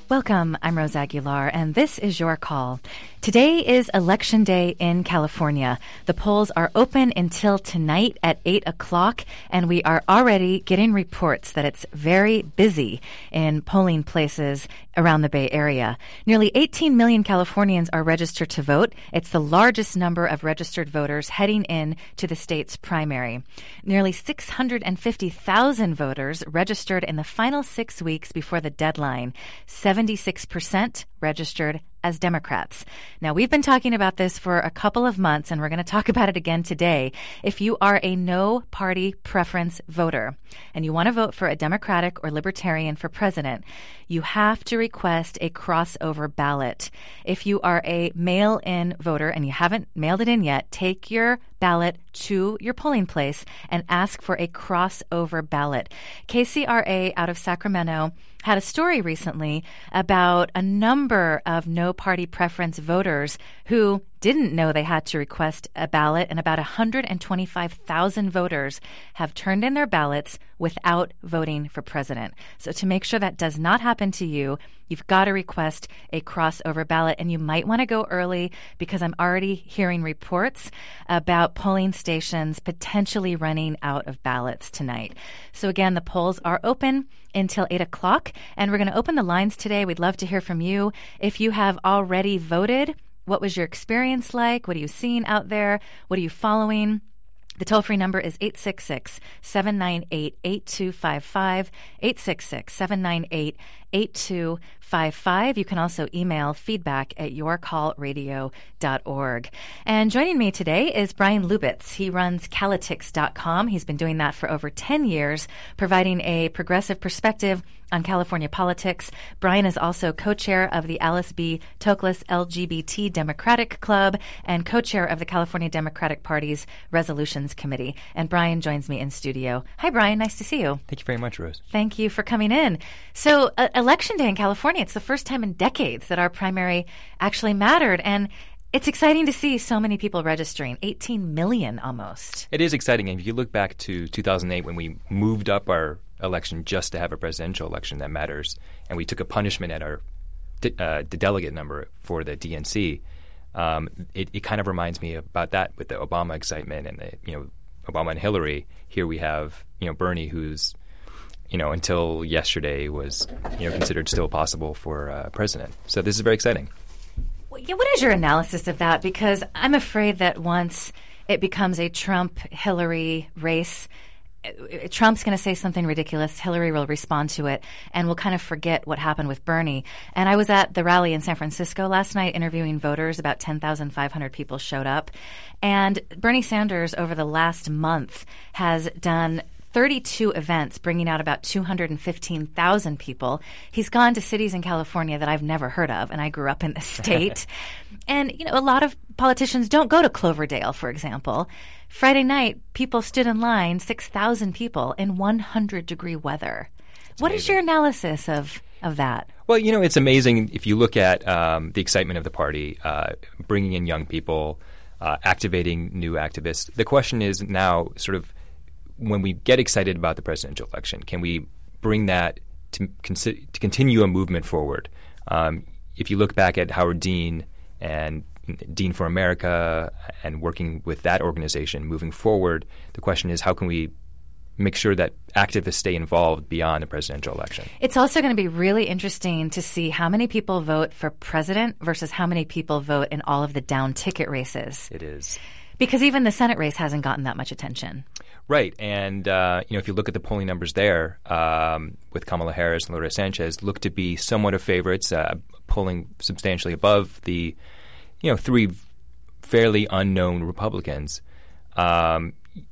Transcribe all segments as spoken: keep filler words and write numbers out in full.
Welcome, I'm Rose Aguilar, and this is Your Call. Today is Election Day in California. The polls are open until tonight at eight o'clock, and we are already getting reports that it's very busy in polling places around the Bay Area. Nearly eighteen million Californians are registered to vote. It's the largest number of registered voters heading in to the state's primary. Nearly six hundred fifty thousand voters registered in the final six weeks before the deadline. seventy-six percent registered as Democrats. Now, we've been talking about this for a couple of months, and we're going to talk about it again today. If you are a no-party preference voter and you want to vote for a Democratic or Libertarian for president, you have to request a crossover ballot. If you are a mail-in voter and you haven't mailed it in yet, take your ballot to your polling place and ask for a crossover ballot. K C R A out of Sacramento had a story recently about a number of no-party preference voters who didn't know they had to request a ballot, and about one hundred twenty-five thousand voters have turned in their ballots without voting for president. So to make sure that does not happen to you, you've got to request a crossover ballot, and you might want to go early because I'm already hearing reports about polling stations potentially running out of ballots tonight. So again, the polls are open until eight o'clock, and we're going to open the lines today. We'd love to hear from you. If you have already voted, what was your experience like? What are you seeing out there? What are you following? The toll-free number is eight six six, seven nine eight, eight two five five, eight six six, seven nine eight, eight two five five. You can also email feedback at your call radio dot org. And joining me today is Brian Lubitz. He runs Calitics dot com. He's been doing that for over ten years, providing a progressive perspective on California politics. Brian is also co-chair of the Alice B. Toklas L G B T Democratic Club and co-chair of the California Democratic Party's Resolutions Committee. And Brian joins me in studio. Hi, Brian. Nice to see you. Thank you very much, Rose. Thank you for coming in. So, uh, Election Day in California, it's the first time in decades that our primary actually mattered. And it's exciting to see so many people registering, eighteen million almost. It is exciting. And if you look back to two thousand eight when we moved up our election just to have a presidential election that matters, and we took a punishment at our de- uh, the delegate number for the D N C, um, it, it kind of reminds me about that with the Obama excitement and the, you know, Obama and Hillary. Here we have, you know, Bernie, who's, you know, until yesterday was, you know, considered still possible for uh, president. So this is very exciting. Yeah, what is your analysis of that? Because I'm afraid that once it becomes a Trump-Hillary race, Trump's going to say something ridiculous, Hillary will respond to it, and we'll kind of forget what happened with Bernie. And I was at the rally in San Francisco last night interviewing voters. About ten thousand five hundred people showed up. And Bernie Sanders, over the last month, has done thirty-two events, bringing out about two hundred fifteen thousand people. He's gone to cities in California that I've never heard of, and I grew up in the state. And, you know, a lot of politicians don't go to Cloverdale, for example. Friday night, people stood in line, six thousand people, in one hundred degree weather. That's what amazing. Is your analysis of, of that? Well, you know, it's amazing if you look at um, the excitement of the party, uh, bringing in young people, uh, activating new activists. The question is now sort of, when we get excited about the presidential election, can we bring that to, consi- to continue a movement forward? Um, if you look back at Howard Dean and Dean for America and working with that organization moving forward, the question is how can we make sure that activists stay involved beyond the presidential election? It's also going to be really interesting to see how many people vote for president versus how many people vote in all of the down ticket races. It is. Because even the Senate race hasn't gotten that much attention. Right. And, uh, you know, if you look at the polling numbers there, um, with Kamala Harris and Loretta Sanchez, look to be somewhat of favorites, uh, polling substantially above the, you know, three fairly unknown Republicans. Um,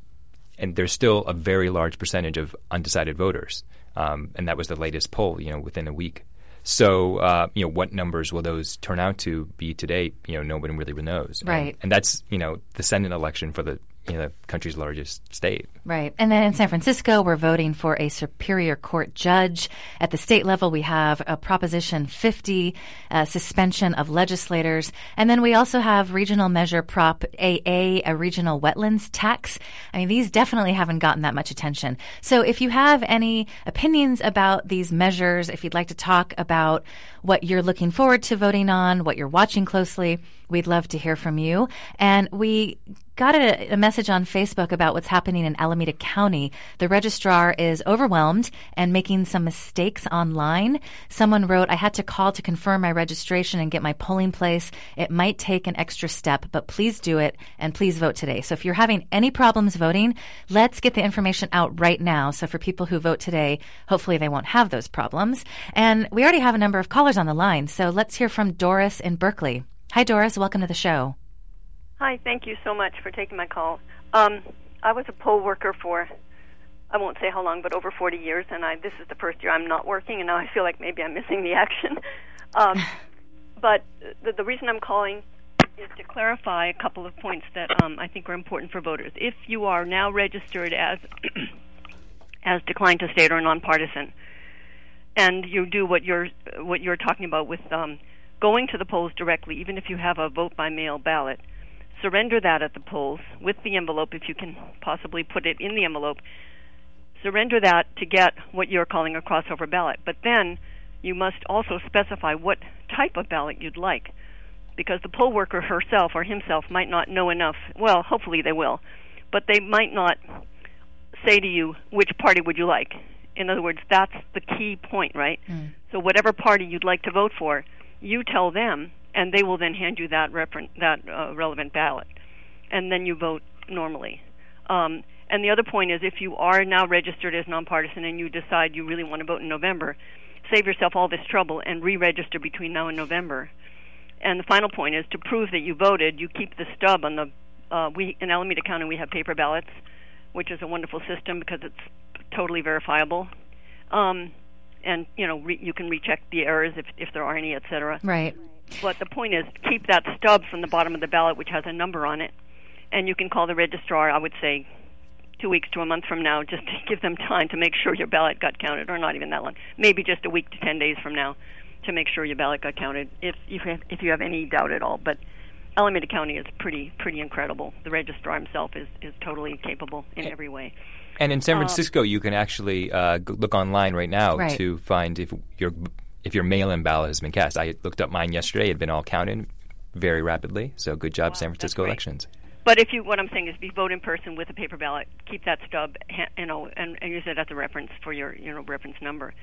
and there's still a very large percentage of undecided voters. Um, and that was the latest poll, you know, within a week. So, uh, you know, what numbers will those turn out to be today? You know, nobody really knows. Right. And, and that's, you know, the Senate election for the you know, the country's largest state. Right. And then in San Francisco, we're voting for a Superior Court judge. At the state level, we have a Proposition fifty, uh, suspension of legislators. And then we also have Regional Measure Prop A A, a regional wetlands tax. I mean, these definitely haven't gotten that much attention. So if you have any opinions about these measures, if you'd like to talk about what you're looking forward to voting on, what you're watching closely, we'd love to hear from you. And we got a, a message on Facebook about what's happening in Alameda County. The registrar is overwhelmed and making some mistakes online. Someone wrote, I had to call to confirm my registration and get my polling place. It might take an extra step, but please do it and please vote today. So if you're having any problems voting, let's get the information out right now. So for people who vote today, hopefully they won't have those problems. And we already have a number of callers on the line. So let's hear from Doris in Berkeley. Hi, Doris. Welcome to the show. Hi, thank you so much for taking my call. Um, I was a poll worker for, I won't say how long, but over forty years, and I, this is the first year I'm not working, and now I feel like maybe I'm missing the action. Um, but the, the reason I'm calling is to clarify a couple of points that um, I think are important for voters. If you are now registered as as declined to state or nonpartisan, and you do what you're what you're talking about with um, going to the polls directly, even if you have a vote by mail ballot, surrender that at the polls with the envelope, if you can possibly put it in the envelope. Surrender that to get what you're calling a crossover ballot. But then you must also specify what type of ballot you'd like, because the poll worker herself or himself might not know enough. Well, hopefully they will, but they might not say to you, which party would you like? In other words, that's the key point, right? Mm. So whatever party you'd like to vote for, you tell them, and they will then hand you that refer- that uh, relevant ballot, and then you vote normally. Um, and the other point is, if you are now registered as nonpartisan and you decide you really want to vote in November, save yourself all this trouble and re-register between now and November. And the final point is, to prove that you voted, you keep the stub on the. Uh, we in Alameda County we have paper ballots, which is a wonderful system because it's totally verifiable. Um, and you know re- you can recheck the errors if if there are any, et cetera. Right. But the point is, keep that stub from the bottom of the ballot, which has a number on it, and you can call the registrar, I would say, two weeks to a month from now, just to give them time to make sure your ballot got counted, or not even that long, maybe just a week to ten days from now, to make sure your ballot got counted, if if you have, if you have any doubt at all. But Alameda County is pretty pretty incredible. The registrar himself is, is totally capable in every way. And in San Francisco, um, you can actually uh, look online right now right. to find if your if your mail-in ballot has been cast. I looked up mine yesterday; it had been all counted very rapidly. So good job, wow, San Francisco elections. But if you, what I'm saying is, if you vote in person with a paper ballot, keep that stub, you know, and, and use it as a reference for your, you know, reference number.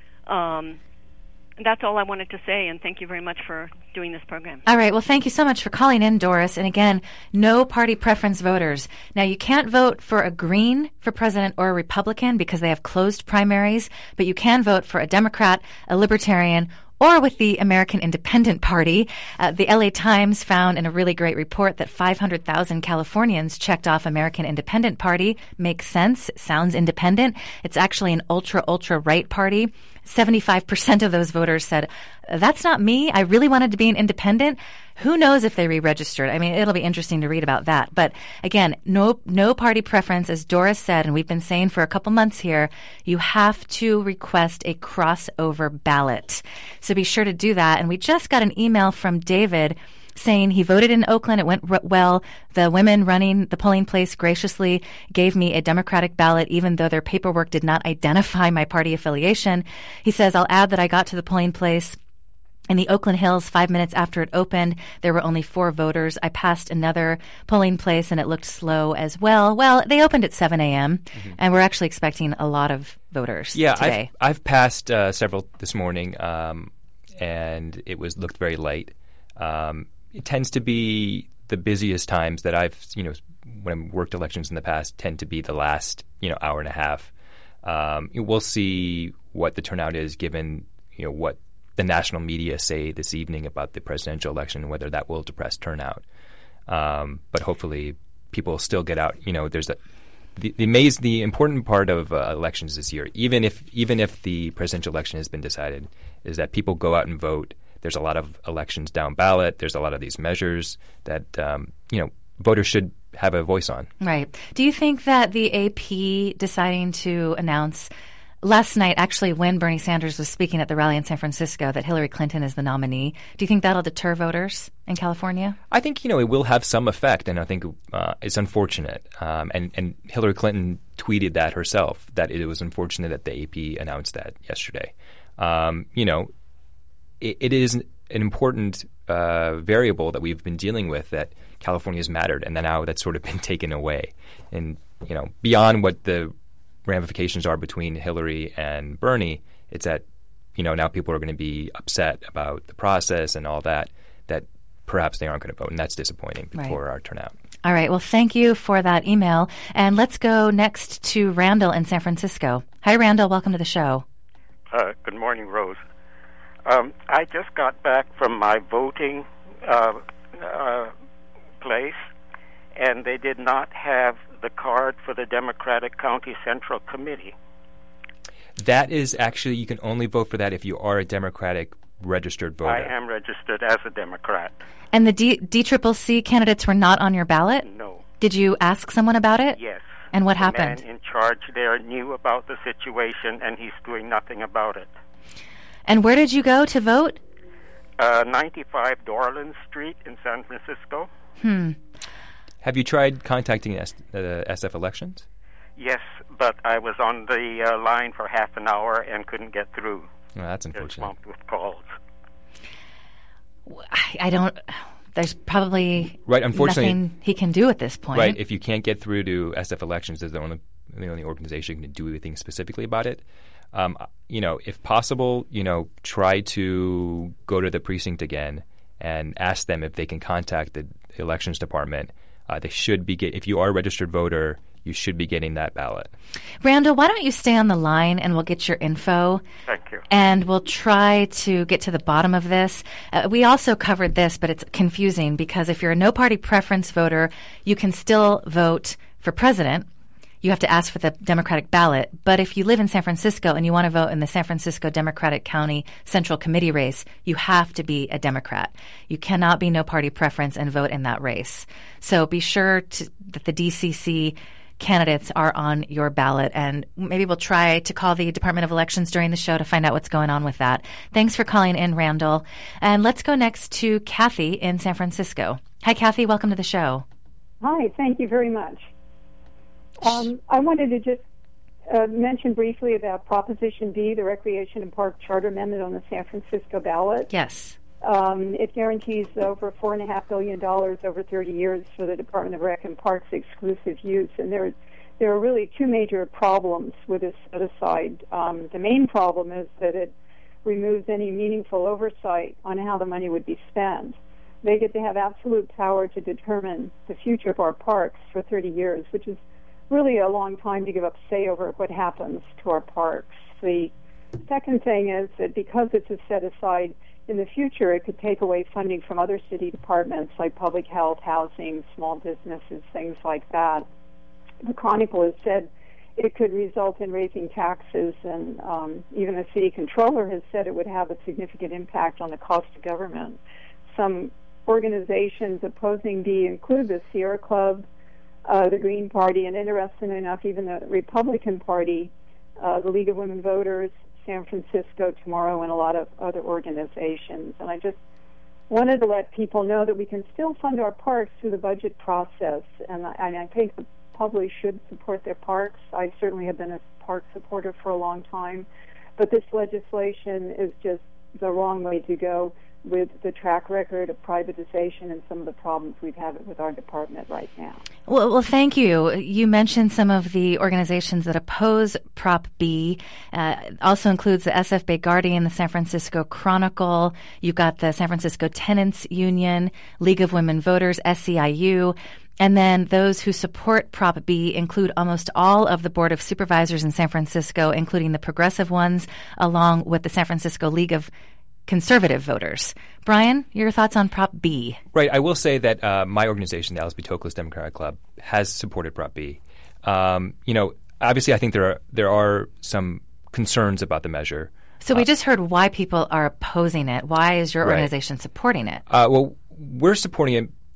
Um, that's all I wanted to say, and thank you very much for doing this program. All right. Well, thank you so much for calling in, Doris. And again, no party preference voters. Now, you can't vote for a Green for president or a Republican because they have closed primaries, but you can vote for a Democrat, a Libertarian, or with the American Independent Party. Uh, the L A Times found in a really great report that five hundred thousand Californians checked off American Independent Party. Makes sense. Sounds independent. It's actually an ultra, ultra right party. seventy-five percent of those voters said, that's not me. I really wanted to be an independent. Who knows if they re-registered? I mean, it'll be interesting to read about that. But again, no no party preference, as Doris said, and we've been saying for a couple months here, you have to request a crossover ballot. So be sure to do that. And we just got an email from David saying he voted in Oakland. It went r- well. The women running the polling place graciously gave me a Democratic ballot, even though their paperwork did not identify my party affiliation. He says, I'll add that I got to the polling place in the Oakland Hills five minutes after it opened. There were only four voters. I passed another polling place, and it looked slow as well. Well, they opened at seven a.m., mm-hmm. and we're actually expecting a lot of voters yeah, today. I've, I've passed uh, several this morning, um, and it was looked very light. Um, it tends to be the busiest times that I've, you know, when I've worked elections in the past, tend to be the last, you know, hour and a half. Um, we'll see what the turnout is given, you know, what the national media say this evening about the presidential election, whether that will depress turnout. Um, but hopefully people still get out. You know, there's a, the the, maze, the important part of uh, elections this year, even if even if the presidential election has been decided, is that people go out and vote. There's a lot of elections down ballot. There's a lot of these measures that, um, you know, voters should have a voice on. Right. Do you think that the A P deciding to announce last night, actually, when Bernie Sanders was speaking at the rally in San Francisco, that Hillary Clinton is the nominee, do you think that'll deter voters in California? I think, you know, it will have some effect, and I think uh, it's unfortunate. Um, and, and Hillary Clinton tweeted that herself, that it was unfortunate that the A P announced that yesterday. Um, you know, it, it is an important uh, variable that we've been dealing with, that California has mattered, and then now that's sort of been taken away. And, you know, beyond what the ramifications are between Hillary and Bernie, it's that, you know, now people are going to be upset about the process and all that, that perhaps they aren't going to vote, and that's disappointing right. for our turnout. All right. Well, thank you for that email. And let's go next to Randall in San Francisco. Hi, Randall. Welcome to the show. Uh, good morning, Rose. Um, I just got back from my voting uh, uh, place, and they did not have the card for the Democratic County Central Committee. That is actually, you can only vote for that if you are a Democratic registered voter. I am registered as a Democrat. And the D- DCCC candidates were not on your ballot? No. Did you ask someone about it? Yes. And what the happened? The man in charge there knew about the situation, and he's doing nothing about it. And where did you go to vote? Uh, ninety-five Dorland Street in San Francisco. Hmm. Have you tried contacting S- uh, S F Elections? Yes, but I was on the uh, line for half an hour and couldn't get through. Oh, that's unfortunate. Swamped with calls. I, I don't... There's probably right, unfortunately, nothing he can do at this point. Right. If you can't get through to S F Elections, there's the only, the only organization who can do anything specifically about it. Um, you know, if possible, you know, try to go to the precinct again and ask them if they can contact the elections department. Uh, they should be get, if you are a registered voter, you should be getting that ballot. Randall, why don't you stay on the line and we'll get your info. Thank you. And we'll try to get to the bottom of this. Uh, we also covered this, but it's confusing because if you're a no-party preference voter, you can still vote for president. You have to ask for the Democratic ballot. But if you live in San Francisco and you want to vote in the San Francisco Democratic County Central Committee race, you have to be a Democrat. You cannot be no party preference and vote in that race. So be sure to, that the D C C candidates are on your ballot, and maybe we'll try to call the Department of Elections during the show to find out what's going on with that. Thanks for calling in, Randall. And let's go next to Kathy in San Francisco. Hi, Kathy. Welcome to the show. Hi. Thank you very much. Um, I wanted to just uh, mention briefly about Proposition B, the Recreation and Park Charter Amendment on the San Francisco ballot. Yes. Um, it guarantees over four point five billion dollars over thirty years for the Department of Rec and Parks exclusive use. And there, there are really two major problems with this set-aside. Um, the main problem is that it removes any meaningful oversight on how the money would be spent. They get to have absolute power to determine the future of our parks for thirty years, which is really a long time to give up say over what happens to our parks. The second thing is that because it's a set-aside, in the future it could take away funding from other city departments like public health, housing, small businesses, things like that. The Chronicle has said it could result in raising taxes, and um, even the city controller has said it would have a significant impact on the cost of government. Some organizations opposing B include the Sierra Club, Uh, the Green Party, and interestingly enough, even the Republican Party, uh, the League of Women Voters, San Francisco Tomorrow, and a lot of other organizations. And I just wanted to let people know that we can still fund our parks through the budget process, and I, and I think the public should support their parks. I certainly have been a park supporter for a long time, but this legislation is just the wrong way to go with the track record of privatization and some of the problems we've had with our department right now. Well, well, thank you. You mentioned some of the organizations that oppose Prop B. Uh, also includes the S F Bay Guardian, the San Francisco Chronicle. You've got the San Francisco Tenants Union, League of Women Voters, S C I U. And then those who support Prop B include almost all of the Board of Supervisors in San Francisco, including the progressive ones, along with the San Francisco League of Conservative Voters. Brian, your thoughts on Prop B? Right. I will say that uh, my organization, the Alice B. Toklas Democratic Club, has supported Prop B. Um, you know, obviously I think there are, there are some concerns about the measure. So we uh, just heard why people are opposing it. Why is your right. organization supporting it? Uh, well, we're supporting it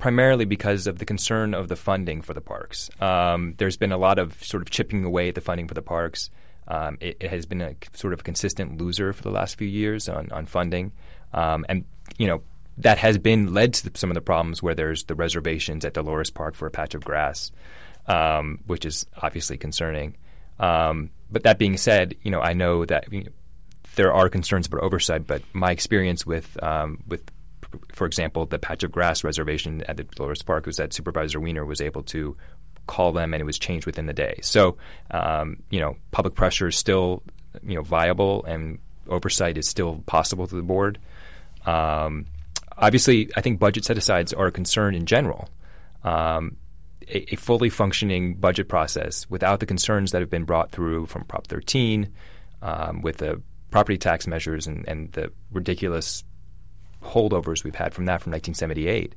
primarily because of the concern of the funding for the parks. Um, there's been a lot of sort of chipping away at the funding for the parks. Um, it, it has been a sort of consistent loser for the last few years on, on funding. Um, and, you know, that has been led to the, some of the problems where there's the reservations at Dolores Park for a patch of grass, um, which is obviously concerning. Um, but that being said, you know, I know that you know, there are concerns about oversight, but my experience with, um, with, for example, the patch of grass reservation at the Dolores Park was that Supervisor Wiener was able to call them and it was changed within the day. So, um, you know, public pressure is still, you know, viable and oversight is still possible to the board. Um, obviously, I think budget set-asides are a concern in general. Um, a, a fully functioning budget process without the concerns that have been brought through from Prop thirteen um, with the property tax measures and, and the ridiculous holdovers we've had from that from nineteen seventy-eight.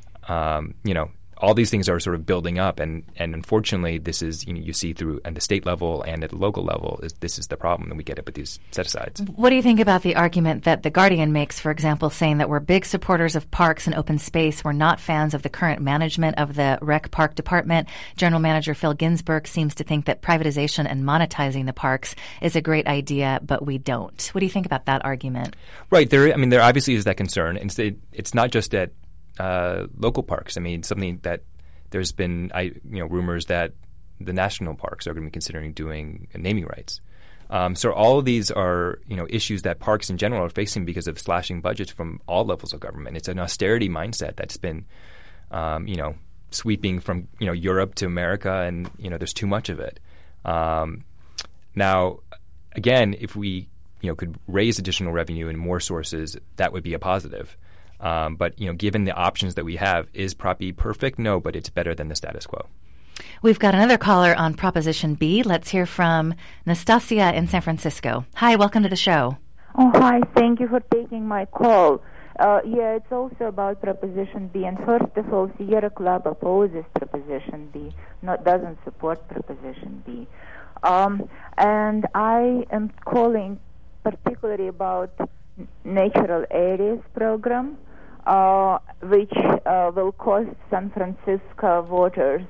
Um, you know, all these things are sort of building up, and, and unfortunately, this is you know you see through at the state level and at the local level is this is the problem that we get up with these set-asides. What do you think about the argument that The Guardian makes, for example, saying that we're big supporters of parks and open space, we're not fans of the current management of the Rec Park Department? General Manager Phil Ginsburg seems to think that privatization and monetizing the parks is a great idea, but we don't. What do you think about that argument? Right. There. I mean, there obviously is that concern, and it's, it's not just at Uh, local parks. I mean, something that there's been, I you know, rumors that the national parks are going to be considering doing naming rights. Um, so all of these are, you know, issues that parks in general are facing because of slashing budgets from all levels of government. It's an austerity mindset that's been, um, you know, sweeping from you know Europe to America, and you know, there's too much of it. Um, now, again, if we you know could raise additional revenue and more sources, that would be a positive. Um, but, you know, given the options that we have, is Prop E perfect? No, but it's better than the status quo. We've got another caller on Proposition B. Let's hear from Nastasia in San Francisco. Hi, welcome to the show. Oh, hi. Thank you for taking my call. Uh, yeah, it's also about Proposition B. And first of all, Sierra Club opposes Proposition B, not doesn't support Proposition B. Um, and I am calling particularly about Natural Areas program, uh, which uh, will cost San Francisco voters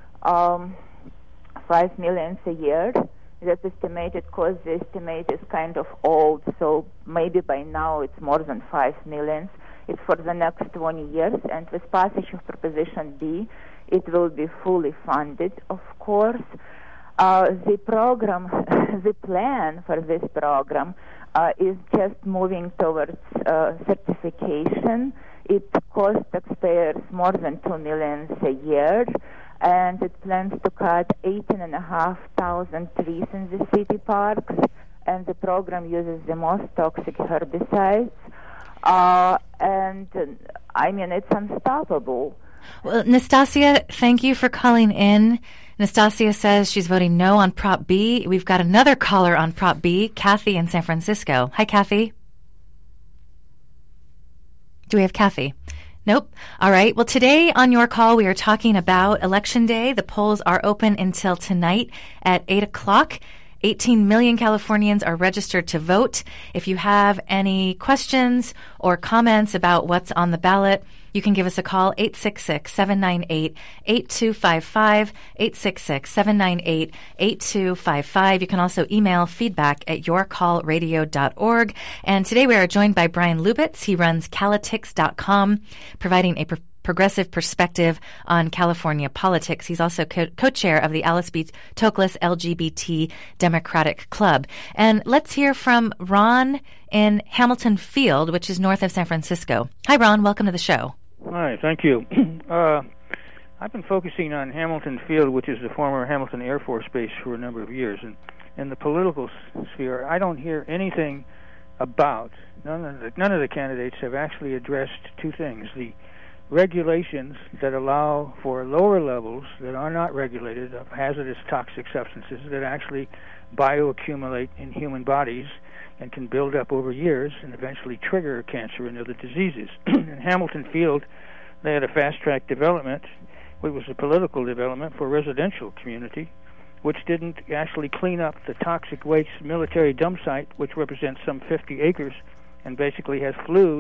um, five million a year. That estimated cost, the estimate is kind of old, so maybe by now it's more than five million. It's for the next twenty years, and with passage of Proposition B, it will be fully funded, of course. Uh, the program, the plan for this program uh, is just moving towards uh, certification. It costs taxpayers more than two million a year, and it plans to cut eighteen and a half thousand trees in the city parks. And the program uses the most toxic herbicides, uh, and uh, I mean it's unstoppable. Well, Nastasia, thank you for calling in. Nastasia says she's voting no on Prop B. We've got another caller on Prop B, Kathy in San Francisco. Hi, Kathy. Do we have Kathy? Nope. All right. Well, today on Your Call, we are talking about Election Day. The polls are open until tonight at eight o'clock. eighteen million Californians are registered to vote. If you have any questions or comments about what's on the ballot, you can give us a call, eight six six, seven nine eight, eight two five five, eight six six, seven nine eight, eight two five five. You can also email feedback at your call radio dot org. And today we are joined by Brian Lubitz. He runs Calitix dot com, providing a pro- progressive perspective on California politics. He's also co- co-chair of the Alice B. Toklas L G B T Democratic Club. And let's hear from Ron in Hamilton Field, which is north of San Francisco. Hi, Ron. Welcome to the show. Hi, thank you. Uh, I've been focusing on Hamilton Field, which is the former Hamilton Air Force Base, for a number of years. And in the political sphere, I don't hear anything about, none of the, none of the candidates have actually addressed two things. The regulations that allow for lower levels that are not regulated of hazardous toxic substances that actually bioaccumulate in human bodies and can build up over years and eventually trigger cancer and other diseases. In Hamilton Field, they had a fast-track development, which was a political development for a residential community, which didn't actually clean up the toxic waste military dump site, which represents some fifty acres and basically has flues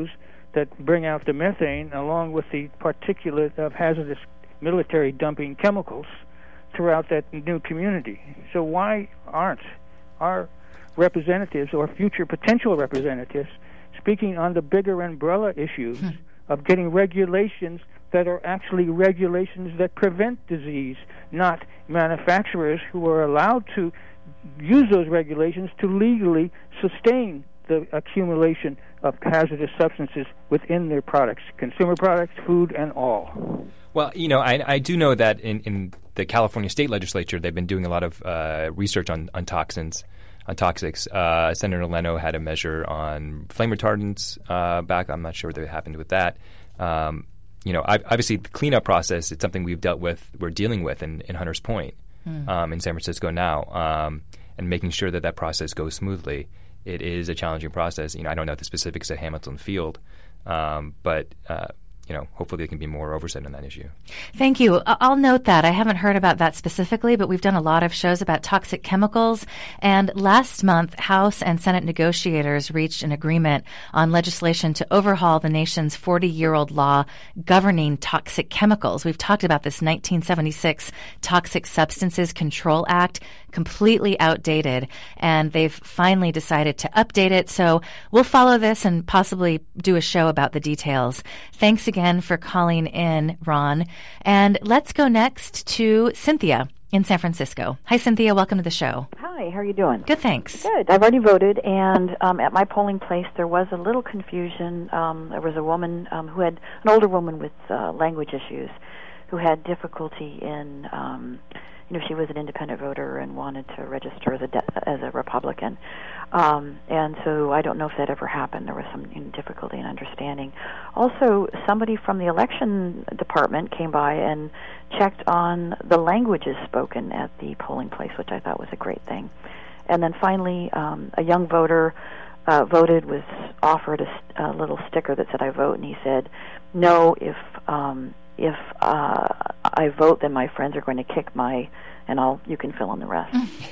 that bring out the methane, along with the particulate of hazardous military dumping chemicals throughout that new community. So why aren't our representatives or future potential representatives speaking on the bigger umbrella issues hmm. of getting regulations that are actually regulations that prevent disease, not manufacturers who are allowed to use those regulations to legally sustain the accumulation of hazardous substances within their products, consumer products, food, and all? Well, you know, I, I do know that in, in the California state legislature, they've been doing a lot of uh, research on, on toxins, on toxics. Uh, Senator Leno had a measure on flame retardants uh, back. I'm not sure what happened with that. Um, you know, I, obviously the cleanup process, it's something we've dealt with, we're dealing with in, in Hunters Point mm. um, in San Francisco now, um, and making sure that that process goes smoothly. It is a challenging process. You know, I don't know the specifics at Hamilton Field, um, but uh, you know, hopefully there can be more oversight on that issue. Thank you. I'll note that. I haven't heard about that specifically, but we've done a lot of shows about toxic chemicals. And last month, House and Senate negotiators reached an agreement on legislation to overhaul the nation's forty-year-old law governing toxic chemicals. We've talked about this nineteen seventy-six Toxic Substances Control Act, completely outdated, and they've finally decided to update it. So we'll follow this and possibly do a show about the details. Thanks again for calling in, Ron. And let's go next to Cynthia in San Francisco. Hi, Cynthia. Welcome to the show. Hi. How are you doing? Good, thanks. Good. I've already voted, and um, at my polling place there was a little confusion. Um, there was a woman um, who had, an older woman with uh, language issues, who had difficulty in um you know, she was an independent voter and wanted to register as a de- as a Republican, um, and so I don't know if that ever happened. There was some you know, difficulty in understanding. Also, somebody from the election department came by and checked on the languages spoken at the polling place, which I thought was a great thing. And then finally, um, a young voter uh, voted, was offered a, st- a little sticker that said, "I vote," and he said, "No, if." Um, If uh, I vote, then my friends are going to kick my, and I'll you can fill in the rest."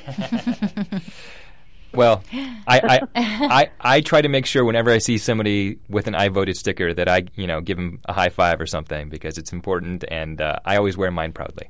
Well, I, I I I try to make sure whenever I see somebody with an "I voted" sticker that I you know give them a high five or something, because it's important, and uh, I always wear mine proudly.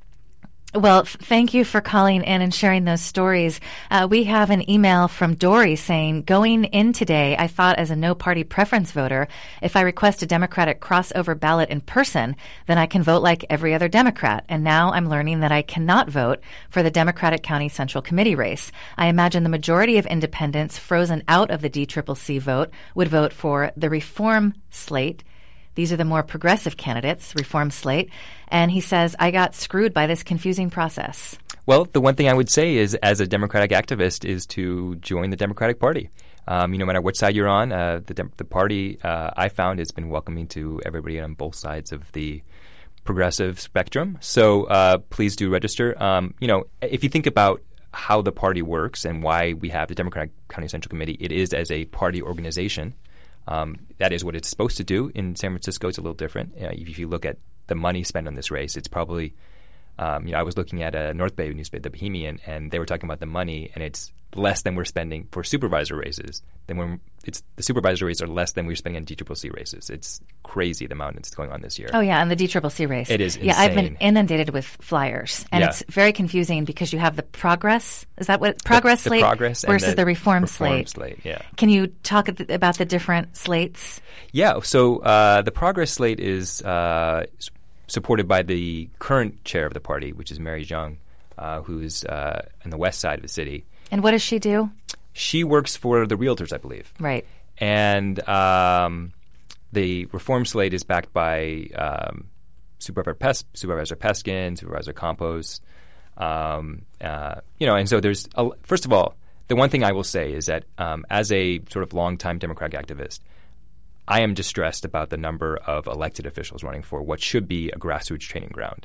Well, f- thank you for calling in and sharing those stories. Uh, we have an email from Dory saying, going in today, I thought as a no-party preference voter, if I request a Democratic crossover ballot in person, then I can vote like every other Democrat. And now I'm learning that I cannot vote for the Democratic County Central Committee race. I imagine the majority of independents frozen out of the D C C C vote would vote for the reform slate. These are the more progressive candidates, reform slate. And he says, I got screwed by this confusing process. Well, the one thing I would say is, as a Democratic activist, is to join the Democratic Party. Um, you know, no matter what side you're on, uh, the, de- the party, uh, I found, has been welcoming to everybody on both sides of the progressive spectrum. So uh, please do register. Um, you know, if you think about how the party works and why we have the Democratic County Central Committee, it is as a party organization. Um, that is what it's supposed to do. In San Francisco, it's a little different. Uh, if you look at the money spent on this race, it's probably, um, you know, I was looking at a North Bay newspaper, the Bohemian, and they were talking about the money, and it's less than we're spending for supervisor races. Then when it's the supervisor races are less than we're spending on D C C C races. It's crazy the amount that's going on this year. Oh yeah, and the D C C C race. It is insane. Yeah, I've been inundated with flyers, and yeah. it's very confusing because you have the progress. Is that what progress the, slate the progress versus the, the reform, reform slate? slate? Yeah. Can you talk th- about the different slates? Yeah. So uh, the progress slate is uh, s- supported by the current chair of the party, which is Mary Zhang, uh, who's uh, on the west side of the city. And what does she do? She works for the realtors, I believe. Right. And um, the reform slate is backed by um, Supervisor, Pes- Supervisor Peskin, Supervisor Campos. Um, uh, you know, and so there's a, first of all, the one thing I will say is that um, as a sort of longtime Democratic activist, I am distressed about the number of elected officials running for what should be a grassroots training ground.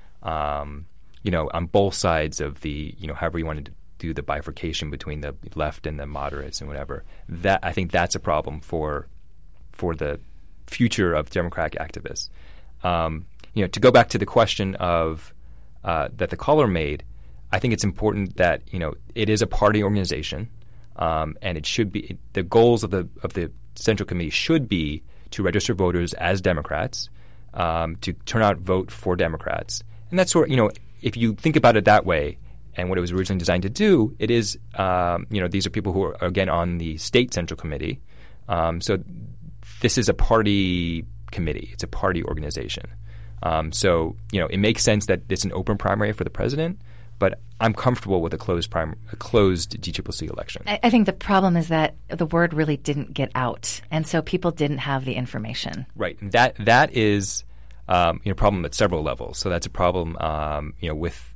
Um, you know, on both sides of the, you know, however you wanted to do the bifurcation between the left and the moderates and whatever. That I think that's a problem for for the future of Democratic activists. Um, you know, to go back to the question of uh, that the caller made, I think it's important that you know it is a party organization, um, and it should be the goals of the of the Central Committee should be to register voters as Democrats, um, to turn out vote for Democrats. And that's sort of, you know, if you think about it that way and what it was originally designed to do, it is, um, you know, these are people who are, again, on the state central committee. Um, so this is a party committee. It's a party organization. Um, so, you know, it makes sense that it's an open primary for the president, but I'm comfortable with a closed prim- a closed D C C C election. I, I think the problem is that the word really didn't get out, and so people didn't have the information. Right. That that is um, you know, a problem at several levels. So that's a problem, um, you know, with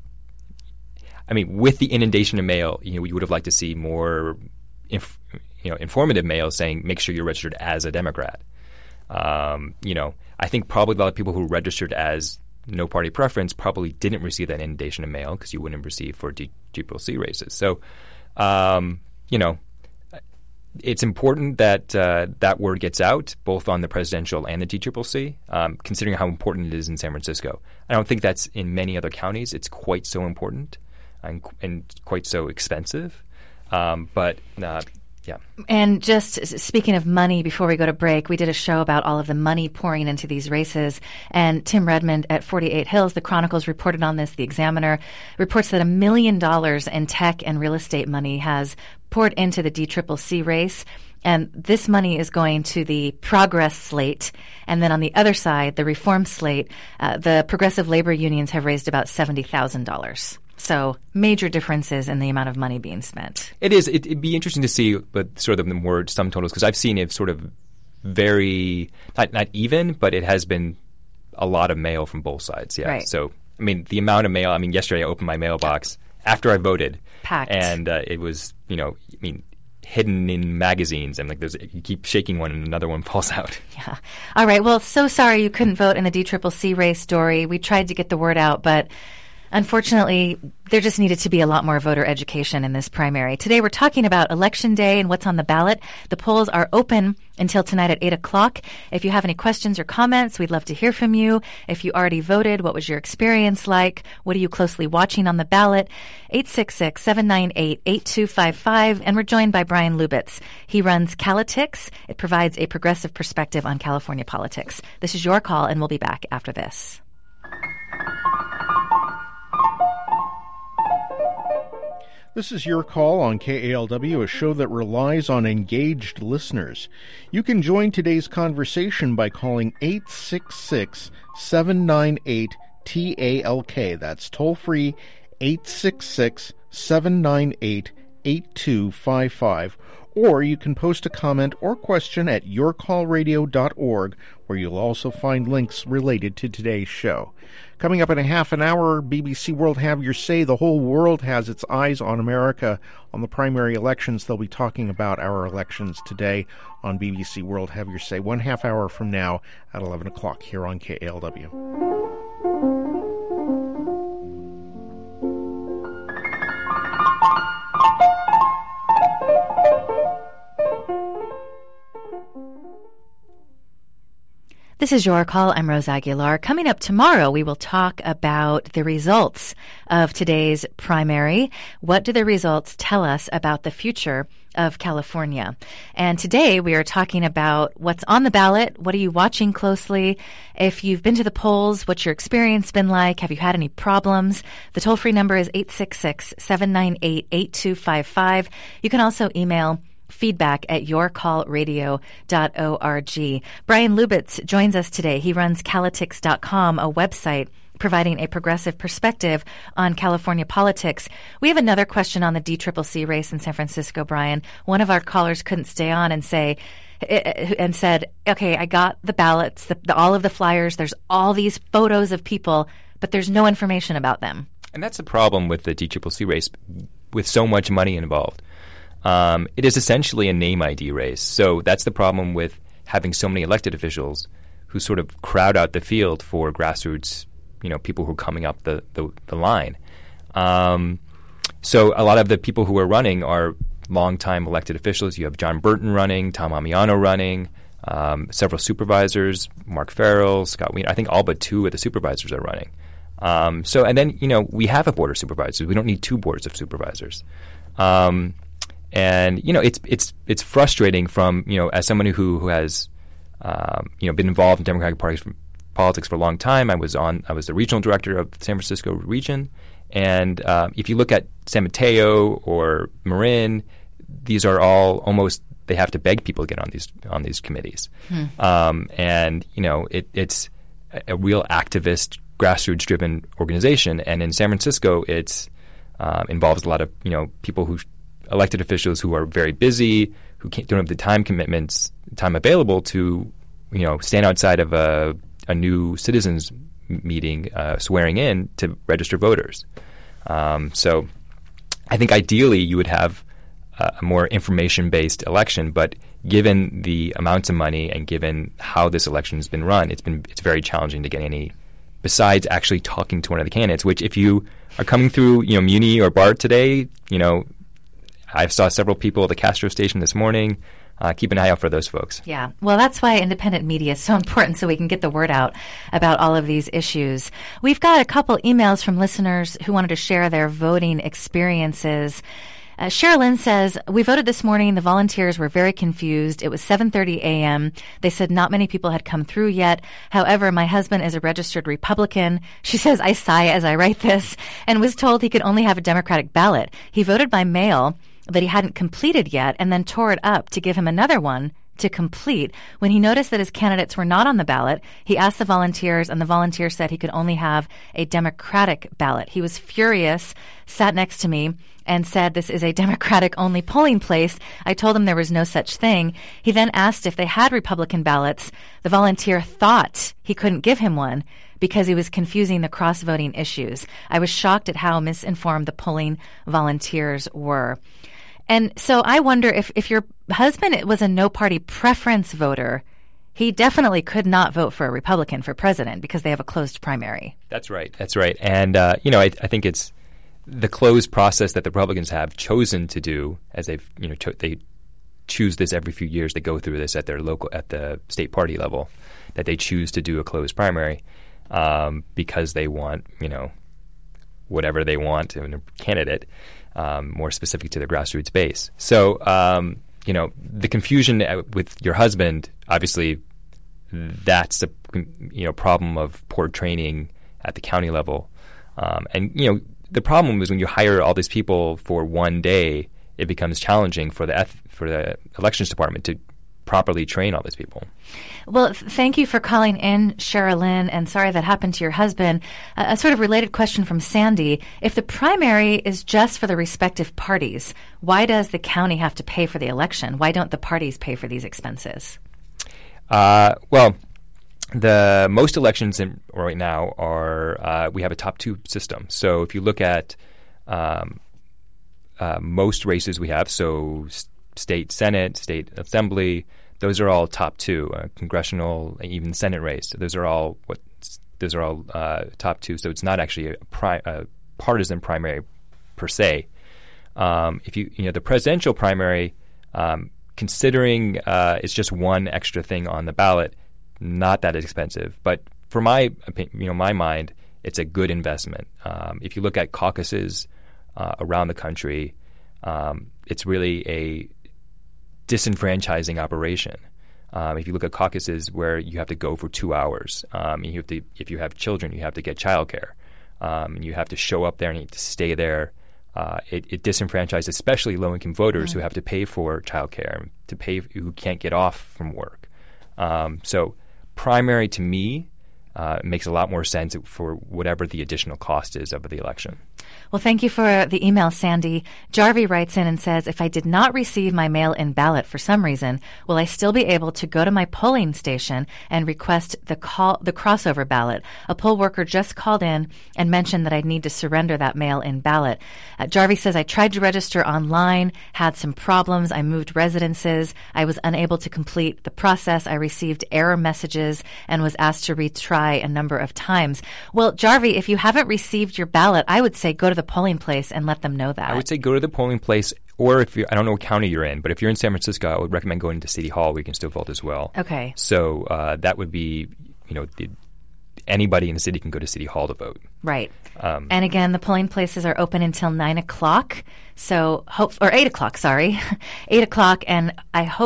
I mean, with the inundation of mail, you know, we would have liked to see more, inf- you know, informative mail saying, make sure you're registered as a Democrat. Um, you know, I think probably a lot of people who registered as no party preference probably didn't receive that inundation of mail because you wouldn't have received for D C C C races. So, um, you know, it's important that uh, that word gets out, both on the presidential and the D C C C, um, considering how important it is in San Francisco. I don't think that's in many other counties. It's quite so important and, and quite so expensive. Um, but uh, yeah. And just speaking of money, before we go to break, we did a show about all of the money pouring into these races. And Tim Redmond at forty-eight Hills, the Chronicles reported on this. The Examiner reports that a million dollars in tech and real estate money has poured into the D C C C race. And this money is going to the Progress slate. And then on the other side, the Reform slate, uh, the progressive labor unions have raised about seventy thousand dollars. So major differences in the amount of money being spent. It is. It, it'd be interesting to see, but sort of the more sum totals, because I've seen it sort of very not not even, but it has been a lot of mail from both sides. Yeah. Right. So I mean, the amount of mail. I mean, yesterday I opened my mailbox after I voted, packed, and uh, it was, you know, I mean, hidden in magazines. And like, there's you keep shaking one and another one falls out. Yeah. All right. Well, so sorry you couldn't vote in the D C C C race, Dory. We tried to get the word out, but unfortunately, there just needed to be a lot more voter education in this primary. Today, we're talking about Election Day and what's on the ballot. The polls are open until tonight at eight o'clock. If you have any questions or comments, we'd love to hear from you. If you already voted, what was your experience like? What are you closely watching on the ballot? eight six six, seven nine eight, eight two five five. And we're joined by Brian Lubitz. He runs Calitix. It provides a progressive perspective on California politics. This is Your Call, and we'll be back after this. This is Your Call on K A L W, a show that relies on engaged listeners. You can join today's conversation by calling eight six six, seven nine eight, T A L K. That's toll-free eight six six, seven nine eight, eight two five five. Or you can post a comment or question at your call radio dot org, where you'll also find links related to today's show. Coming up in a half an hour, B B C World Have Your Say. The whole world has its eyes on America on the primary elections. They'll be talking about our elections today on B B C World Have Your Say, one half hour from now at eleven o'clock here on K A L W. This is Your Call. I'm Rose Aguilar. Coming up tomorrow, we will talk about the results of today's primary. What do the results tell us about the future of California? And today we are talking about what's on the ballot. What are you watching closely? If you've been to the polls, what's your experience been like? Have you had any problems? The toll-free number is eight six six, seven nine eight, eight two five five. You can also email feedback at your call radio dot org. Brian Lubitz joins us today. He runs Calitix dot com, a website providing a progressive perspective on California politics. We have another question on the D C C C race in San Francisco, Brian. One of our callers couldn't stay on and say and said, okay, I got the ballots, the, the, all of the flyers, there's all these photos of people, but there's no information about them. And that's the problem with the D C C C race, with so much money involved. Um, it is essentially a name I D race. So that's the problem with having so many elected officials who sort of crowd out the field for grassroots, you know, people who are coming up the, the, the line. Um, so a lot of the people who are running are longtime elected officials. You have John Burton running, Tom Amiano running, um, several supervisors, Mark Farrell, Scott Wiener. I think all but two of the supervisors are running. Um, so, and then, you know, we have a board of supervisors. We don't need two boards of supervisors. Um, And, you know, it's it's it's frustrating from, you know, as somebody who, who has um, you know, been involved in Democratic Party for, politics for a long time. I was on. I was the regional director of the San Francisco region, and uh, if you look at San Mateo or Marin, these are all almost. They have to beg people to get on these on these committees, hmm. um, and you know it, it's a, a real activist, grassroots-driven organization. And in San Francisco, it's uh, involves a lot of you know people who elected officials who are very busy, who can't, don't have the time commitments, time available to you know stand outside of a, a new citizens meeting, uh, swearing in to register voters. Um, so, I think ideally you would have a more information-based election, but given the amounts of money and given how this election has been run, it's been it's very challenging to get any. Besides actually talking to one of the candidates, which if you are coming through, you know, Muni or BART today, you know, I saw several people at the Castro station this morning. Uh, keep an eye out for those folks. Yeah. Well, that's why independent media is so important, so we can get the word out about all of these issues. We've got a couple emails from listeners who wanted to share their voting experiences. Uh, Sherilyn says, we voted this morning. The volunteers were very confused. It was seven thirty a.m. They said not many people had come through yet. However, my husband is a registered Republican. She says, I sigh as I write this, and was told he could only have a Democratic ballot. He voted by mail that he hadn't completed yet and then tore it up to give him another one to complete. When he noticed that his candidates were not on the ballot, he asked the volunteers, and the volunteers said he could only have a Democratic ballot. He was furious, sat next to me, and said, this is a Democratic-only polling place. I told him there was no such thing. He then asked if they had Republican ballots. The volunteer thought he couldn't give him one because he was confusing the cross-voting issues. I was shocked at how misinformed the polling volunteers were. And so I wonder if, if your husband was a no-party preference voter, he definitely could not vote for a Republican for president because they have a closed primary. That's right. That's right. And, uh, you know, I, I think it's the closed process that the Republicans have chosen to do, as they've, you know, cho- they choose this every few years. They go through this at their local, at the state party level, that they choose to do a closed primary um, because they want, you know, whatever they want in a candidate. Um, more specific to the grassroots base. So, um, you know, the confusion with your husband, obviously, that's the you know problem of poor training at the county level. Um, and, you know, the problem is when you hire all these people for one day, it becomes challenging for the eth- for the elections department to properly train all these people. Well, th- thank you for calling in, Sherilyn, and sorry that happened to your husband. Uh, a sort of related question from Sandy. If the primary is just for the respective parties, why does the county have to pay for the election? Why don't the parties pay for these expenses? Uh, well, the most elections in, right now are, uh, we have a top two system. So if you look at um, uh, most races we have, so s- state Senate, state assembly, those are all top two, uh, congressional, even Senate race. Those are all what those are all uh, top two. So it's not actually a, pri- a partisan primary per se. Um, if you you know the presidential primary, um, considering uh, it's just one extra thing on the ballot, not that expensive. But for my opinion, you know my mind, it's a good investment. Um, if you look at caucuses uh, around the country, um, it's really a disenfranchising operation. Um, if you look at caucuses where you have to go for two hours, um, you have to, if you have children, you have to get childcare, um, and you have to show up there and you have to stay there. Uh, it, it disenfranchises especially low-income voters mm-hmm. who have to pay for childcare, to pay who can't get off from work. Um, so, primary to me uh, makes a lot more sense for whatever the additional cost is of the election. Well, thank you for the email, Sandy. Jarvie writes in and says, if I did not receive my mail-in ballot for some reason, will I still be able to go to my polling station and request the call, the crossover ballot? A poll worker just called in and mentioned that I'd need to surrender that mail-in ballot. Uh, Jarvie says, I tried to register online, had some problems. I moved residences. I was unable to complete the process. I received error messages and was asked to retry a number of times. Well, Jarvie, if you haven't received your ballot, I would say go to the polling place and let them know that. I would say go to the polling place, or if you're, I don't know what county you're in, but if you're in San Francisco, I would recommend going to City Hall where you can still vote as well. Okay. So uh, that would be, you know, the, anybody in the city can go to City Hall to vote. Right. Um, and again, the polling places are open until nine o'clock, so hope or eight o'clock. Sorry, eight o'clock, and I hope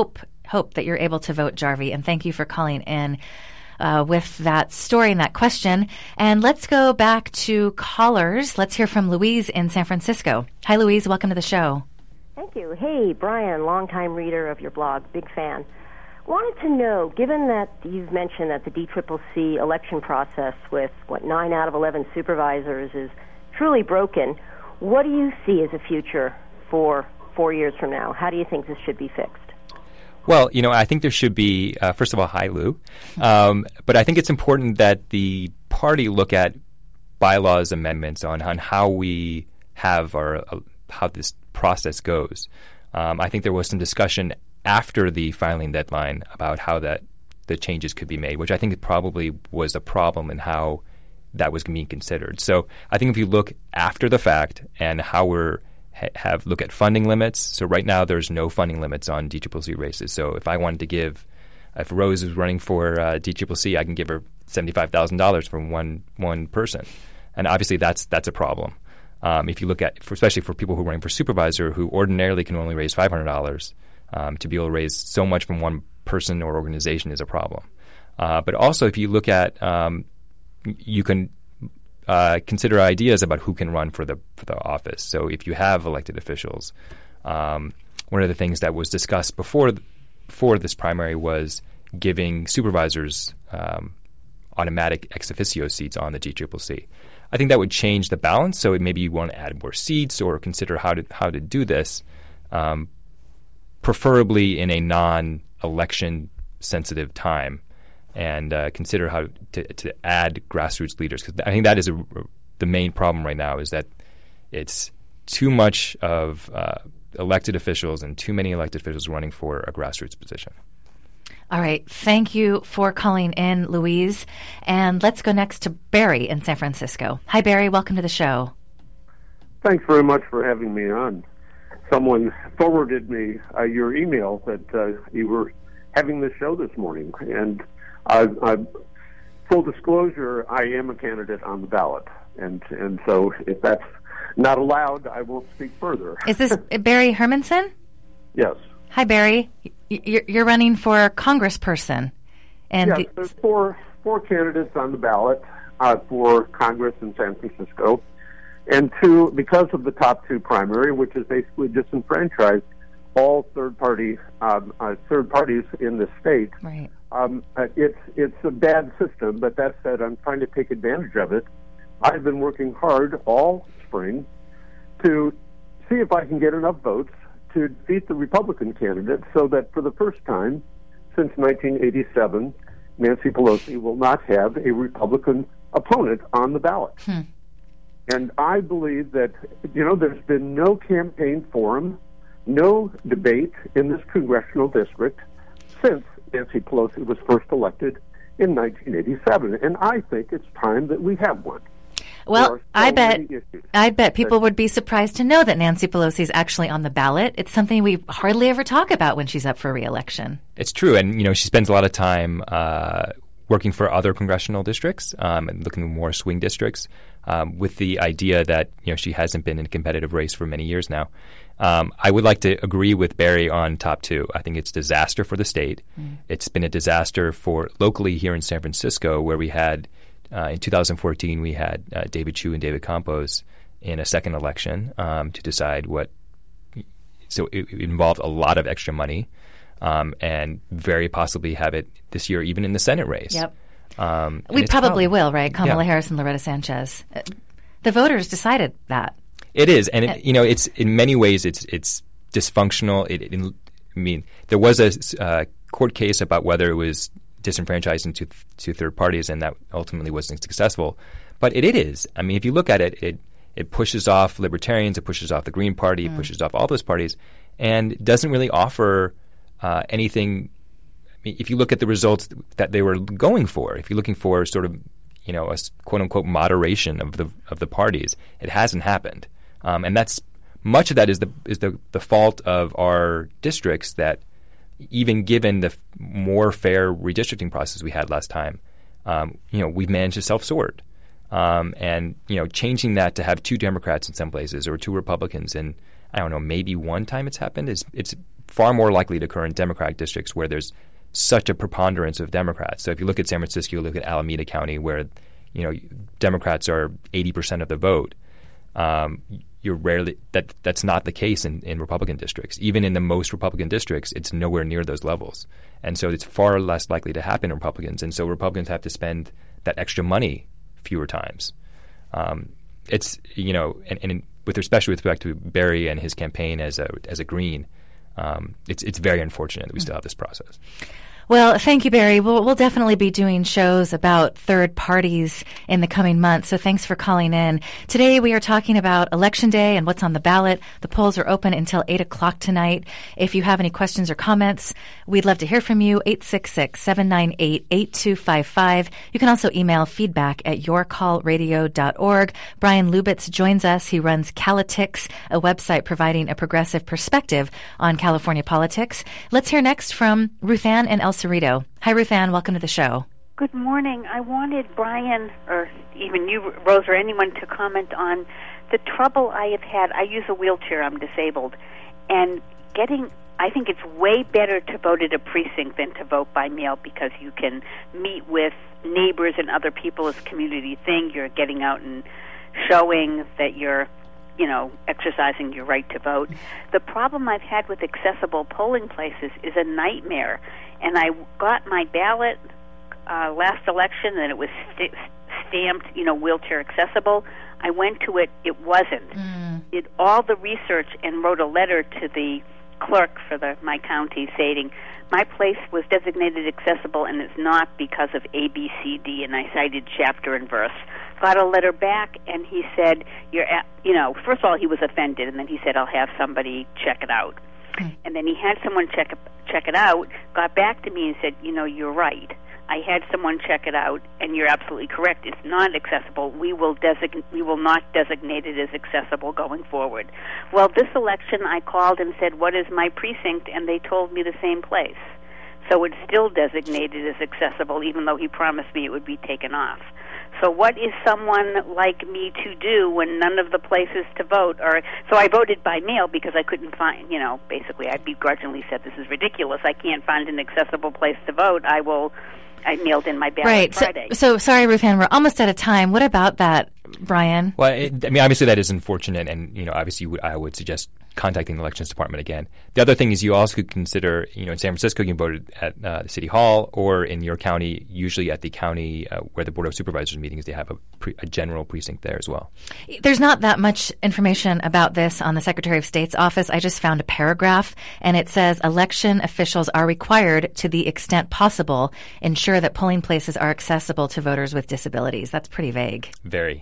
hope that you're able to vote Jarvie. And thank you for calling in uh, with that story and that question. And let's go back to callers. Let's hear from Louise in San Francisco. Hi, Louise. Welcome to the show. Thank you. Hey, Brian, longtime reader of your blog, big fan. Wanted to know, given that you've mentioned that the D C C C election process with, what, nine out of eleven supervisors is truly broken, what do you see as a future for four years from now? How do you think this should be fixed? Well, you know, I think there should be, uh, first of all, hi, Lou. Um, but I think it's important that the party look at bylaws amendments on, on how we have our, uh, how this process goes. Um, I think there was some discussion after the filing deadline about how that the changes could be made, which I think probably was a problem in how that was being considered. So I think if you look after the fact and how we're ha- have look at funding limits. So right now there's no funding limits on D C C C races. So if I wanted to give, if Rose is running for uh, D C C C, I can give her seventy-five thousand dollars from one one person, and obviously that's that's a problem. Um, if you look at, for, especially for people who are running for supervisor, who ordinarily can only raise five hundred dollars. Um, to be able to raise so much from one person or organization is a problem. Uh, but also, if you look at, um, you can uh, consider ideas about who can run for the for the office. So if you have elected officials, um, one of the things that was discussed before before this primary was giving supervisors um, automatic ex officio seats on the D C C C. I think that would change the balance. So maybe you want to add more seats or consider how to how to do this. Um, preferably in a non-election sensitive time, and uh, consider how to, to add grassroots leaders. Because I think that is a, the main problem right now is that it's too much of uh, elected officials and too many elected officials running for a grassroots position. All right. Thank you for calling in, Louise. And let's go next to Barry in San Francisco. Hi, Barry. Welcome to the show. Thanks very much for having me on. Someone forwarded me uh, your email that uh, you were having this show this morning. And uh, uh, full disclosure, I am a candidate on the ballot. And and so if that's not allowed, I won't speak further. Is this Barry Hermanson? Yes. Hi, Barry. You're, you're running for congressperson. And yes, the- there's four, four candidates on the ballot uh, for Congress in San Francisco. And two, because of the top two primary, which is basically disenfranchised all third party um, uh, third parties in the state. Right. Um, uh, it's it's a bad system, but that said, I'm trying to take advantage of it. I've been working hard all spring to see if I can get enough votes to defeat the Republican candidate, so that for the first time since nineteen eighty-seven, Nancy Pelosi will not have a Republican opponent on the ballot. Hmm. And I believe that, you know, there's been no campaign forum, no debate in this congressional district since Nancy Pelosi was first elected in nineteen eighty-seven. And I think it's time that we have one. Well, so I bet issues. I bet people would be surprised to know that Nancy Pelosi is actually on the ballot. It's something we hardly ever talk about when she's up for re-election. It's true. And, you know, she spends a lot of time uh, working for other congressional districts um, and looking at more swing districts. Um, with the idea that, you know, she hasn't been in a competitive race for many years now. Um, I would like to agree with Barry on top two. I think it's a disaster for the state. Mm. It's been a disaster for locally here in San Francisco, where we had, uh, in two thousand fourteen, we had uh, David Chu and David Campos in a second election um, to decide what. So it, it involved a lot of extra money um, and very possibly have it this year even in the Senate race. Yep. Um, we probably will, right? Kamala yeah. Harris and Loretta Sanchez. Uh, the voters decided that. It is, and it, you know, it's in many ways it's it's dysfunctional. It, it, I mean, there was a uh, court case about whether it was disenfranchising to to third parties, and that ultimately wasn't successful. But it, it is. I mean, if you look at it, it it pushes off libertarians, it pushes off the Green Party, mm. it pushes off all those parties, and doesn't really offer uh, anything. If you look at the results that they were going for, if you're looking for sort of, you know, a quote unquote moderation of the of the parties, it hasn't happened, um, and that's much of that is the is the, the fault of our districts. That even given the f- more fair redistricting process we had last time, um, you know, we've managed to self-sort, um, and you know, changing that to have two Democrats in some places or two Republicans, and I don't know, maybe one time it's happened. It's, it's far more likely to occur in Democratic districts where there's such a preponderance of Democrats. So if you look at San Francisco, you look at Alameda County, where you know Democrats are eighty percent of the vote. Um, you're rarely that that's not the case in, in Republican districts. Even in the most Republican districts, it's nowhere near those levels. And so it's far less likely to happen in Republicans. And so Republicans have to spend that extra money fewer times. Um, it's you know, and, and in, with especially with respect to Barry and his campaign as a as a Green, um, it's it's very unfortunate that we still have this process. Well, thank you, Barry. We'll, we'll definitely be doing shows about third parties in the coming months, so thanks for calling in. Today we are talking about Election Day and what's on the ballot. The polls are open until eight o'clock tonight. If you have any questions or comments, we'd love to hear from you, eight six six, seven nine eight, eight two five five. You can also email feedback at your call radio dot org. Brian Lubitz joins us. He runs Calitics, a website providing a progressive perspective on California politics. Let's hear next from Ruthann and El Cerrito. Hi, Ruthann. Welcome to the show. Good morning. I wanted Brian, or even you, Rose, or anyone to comment on the trouble I have had. I use a wheelchair. I'm disabled. And getting, I think it's way better to vote at a precinct than to vote by mail because you can meet with neighbors and other people as a community thing. You're getting out and showing that you're you know, exercising your right to vote. The problem I've had with accessible polling places is a nightmare. And I got my ballot uh, last election, and it was st- stamped, you know, wheelchair accessible. I went to it, it wasn't. Mm. Did all the research and wrote a letter to the clerk for the my county stating my place was designated accessible and it's not because of A, B, C, D, and I cited chapter and verse. Got a letter back, and he said, "You're, at, you know." First of all, he was offended, and then he said, "I'll have somebody check it out." Mm. And then he had someone check it, check it out. Got back to me and said, "You know, you're right. I had someone check it out, and you're absolutely correct. It's not accessible. We will design, we will not designate it as accessible going forward." Well, this election, I called and said, "What is my precinct?" And they told me the same place. So it's still designated as accessible, even though he promised me it would be taken off. So what is someone like me to do when none of the places to vote are... So I voted by mail because I couldn't find, you know, basically I begrudgingly said, this is ridiculous. I can't find an accessible place to vote. I will... I mailed in my ballot right. Friday. So, so sorry, Ruthann, we're almost out of time. What about that, Brian? Well, it, I mean, obviously that is unfortunate, and you know, obviously I would suggest contacting the elections department again. The other thing is you also could consider, you know, in San Francisco you can vote at uh, the city hall, or in your county, usually at the county uh, where the Board of Supervisors meetings, they have a, pre- a general precinct there as well. There's not that much information about this on the Secretary of State's office. I just found a paragraph, and it says election officials are required, to the extent possible, ensure that polling places are accessible to voters with disabilities. That's pretty vague. Very.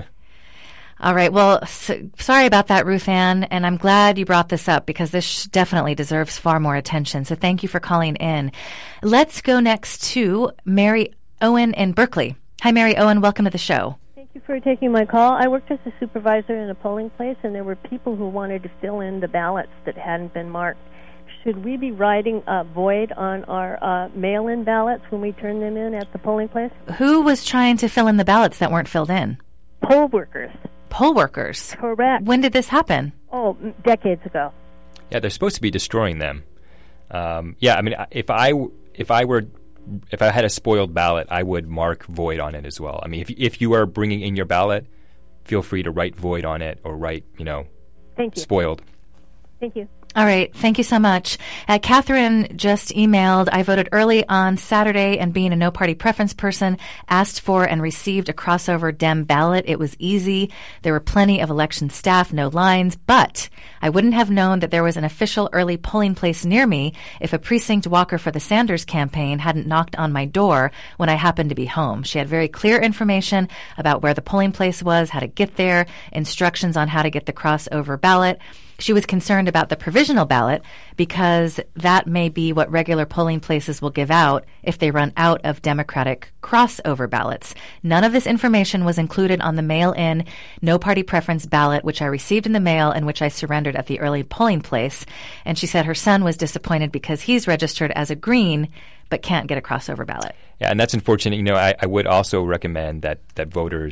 All right. Well, so, sorry about that, Ruthann, and I'm glad you brought this up because this definitely deserves far more attention. So thank you for calling in. Let's go next to Mary Owen in Berkeley. Hi, Mary Owen. Welcome to the show. Thank you for taking my call. I worked as a supervisor in a polling place, and there were people who wanted to fill in the ballots that hadn't been marked. Should we be writing a void on our uh, mail-in ballots when we turn them in at the polling place? Who was trying to fill in the ballots that weren't filled in? Poll workers. Poll workers? Correct. When did this happen? Oh, decades ago. Yeah, they're supposed to be destroying them. Um, yeah, I mean, if I if I were if I had a spoiled ballot, I would mark void on it as well. I mean, if if you are bringing in your ballot, feel free to write void on it or write, you know, Thank you. spoiled. Thank you. All right. Thank you so much. Uh, Catherine just emailed, I voted early on Saturday and being a no-party preference person, asked for and received a crossover Dem ballot. It was easy. There were plenty of election staff, no lines, but I wouldn't have known that there was an official early polling place near me if a precinct walker for the Sanders campaign hadn't knocked on my door when I happened to be home. She had very clear information about where the polling place was, how to get there, instructions on how to get the crossover ballot. She was concerned about the provisional ballot because that may be what regular polling places will give out if they run out of Democratic crossover ballots. None of this information was included on the mail-in no-party preference ballot, which I received in the mail and which I surrendered at the early polling place. And she said her son was disappointed because he's registered as a Green but can't get a crossover ballot. Yeah, and that's unfortunate. You know, I, I would also recommend that, that voters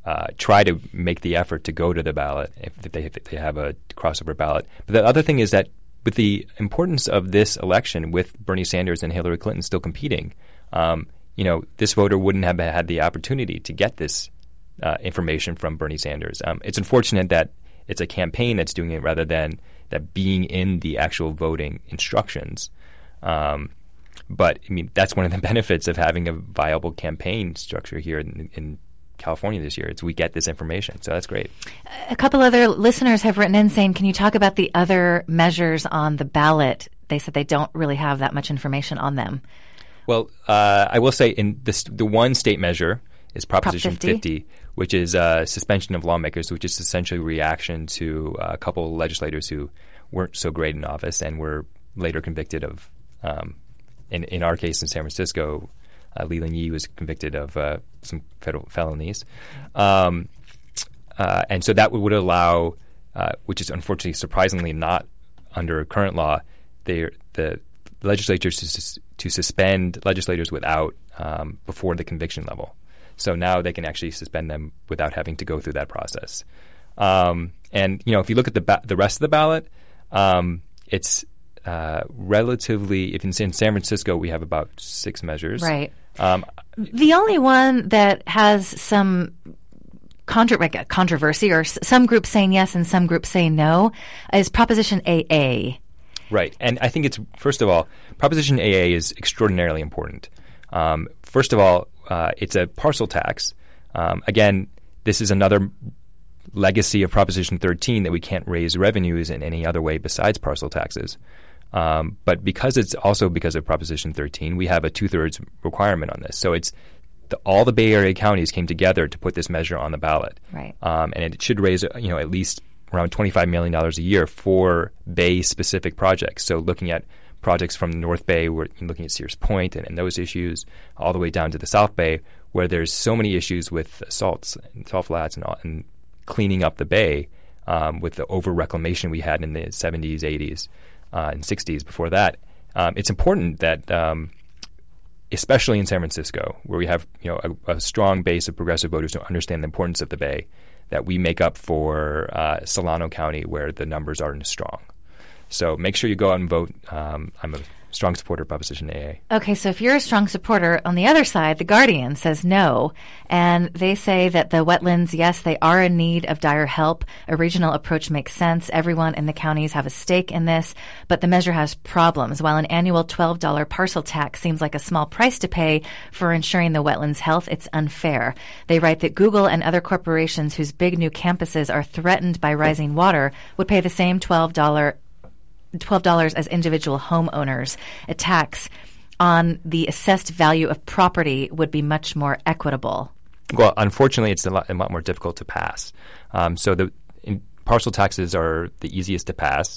uh, try to make the effort to go to the ballot if they, if they have a crossover ballot. But the other thing is that with the importance of this election, with Bernie Sanders and Hillary Clinton still competing, um, you know, this voter wouldn't have had the opportunity to get this uh, information from Bernie Sanders. Um, it's unfortunate that it's a campaign that's doing it rather than that being in the actual voting instructions. Um, but, I mean, that's one of the benefits of having a viable campaign structure here in, in California this year. It's we get this information, so that's great. A couple other listeners have written in saying, can you talk about the other measures on the ballot? They said they don't really have that much information on them. Well, uh, I will say in this, the one state measure is Proposition Prop fifty, fifty, which is uh, suspension of lawmakers, which is essentially a reaction to uh, a couple of legislators who weren't so great in office and were later convicted of, um, in, in our case in San Francisco, uh, Leland Yee was convicted of uh, some federal felonies. Um, uh, and so that would, would allow, uh, which is unfortunately surprisingly not under current law, they, the legislatures to, sus- to suspend legislators without, um, before the conviction level. So now they can actually suspend them without having to go through that process. Um, and, you know, if you look at the ba- the rest of the ballot, um, it's uh, relatively, if in San Francisco we have about six measures. Right. Um, the only one that has some contra- like controversy or s- some groups saying yes and some groups saying no is Proposition A A. Right. And I think it's, first of all, Proposition A A is extraordinarily important. Um, first of all, uh, it's a parcel tax. Um, again, this is another legacy of Proposition thirteen that we can't raise revenues in any other way besides parcel taxes. Um, but because it's also because of Proposition thirteen, we have a two-thirds requirement on this. So it's the, all the Bay Area counties came together to put this measure on the ballot. Right. Um, and it should raise, you know, at least around twenty-five million dollars a year for Bay-specific projects. So looking at projects from the North Bay, we're looking at Sears Point and, and those issues, all the way down to the South Bay, where there's so many issues with salts and salt flats and, all, and cleaning up the bay um, with the over-reclamation we had in the seventies, eighties, uh, and sixties before that. Um, it's important that, um, especially in San Francisco, where we have you know a, a strong base of progressive voters who understand the importance of the bay, that we make up for uh, Solano County, where the numbers aren't as strong. So make sure you go out and vote. Um, I'm a strong supporter of Proposition A A. Okay, so if you're a strong supporter, on the other side, The Guardian says no. And they say that the wetlands, yes, they are in need of dire help. A regional approach makes sense. Everyone in the counties have a stake in this. But the measure has problems. While an annual twelve dollars parcel tax seems like a small price to pay for ensuring the wetlands' health, it's unfair. They write that Google and other corporations whose big new campuses are threatened by rising water would pay the same twelve dollars twelve dollars as individual homeowners. A tax on the assessed value of property would be much more equitable. Well, unfortunately, it's a lot, a lot more difficult to pass. Um, so the in, parcel taxes are the easiest to pass.